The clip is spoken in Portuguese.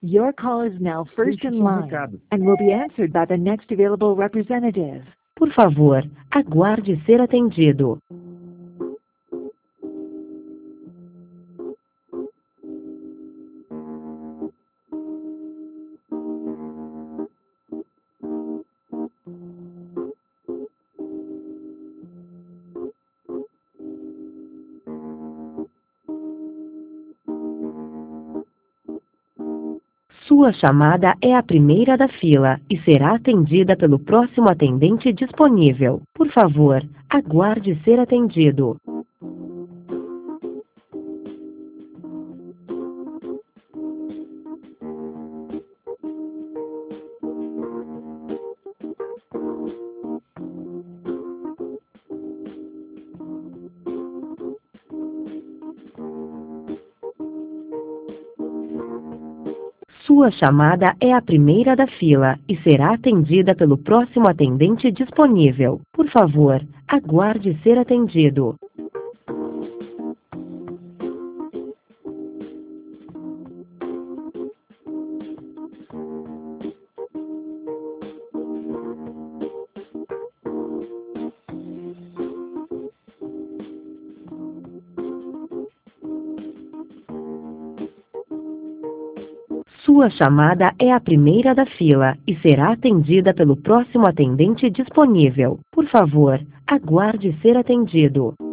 Your call is now first Deixe in seu line recado. and will be answered by the next available representative. Por favor, aguarde ser atendido. Sua chamada é a primeira da fila e será atendida pelo próximo atendente disponível. Por favor, aguarde ser atendido. Sua chamada é a primeira da fila e será atendida pelo próximo atendente disponível. Por favor, aguarde ser atendido. Sua chamada é a primeira da fila e será atendida pelo próximo atendente disponível. Por favor, aguarde ser atendido.